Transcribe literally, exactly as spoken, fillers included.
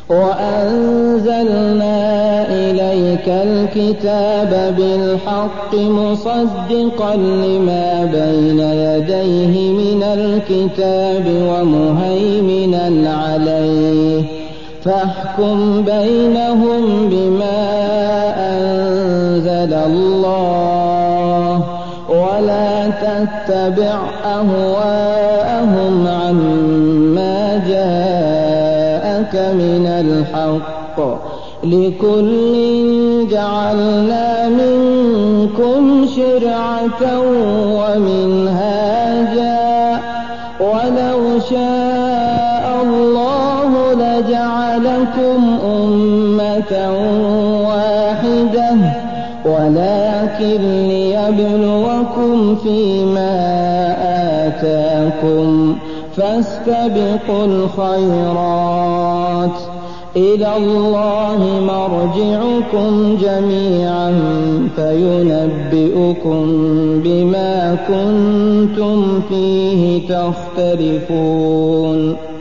وأنزلنا إليك الكتاب بالحق مصدقا لما بين يديه من الكتاب ومهيمنا عليه فاحكم بينهم بما أنزل الله ولا تتبع أهواءهم عما جاءك من الحق لكل جعلنا منكم شرعة ومنهاجا ولو شاء الله لجعلكم أمة واحدة ولكن ليبلوكم فيما آتاكم فاستبقوا الخيرات إلى الله مرجعكم جميعا فينبئكم بما كنتم فيه تختلفون.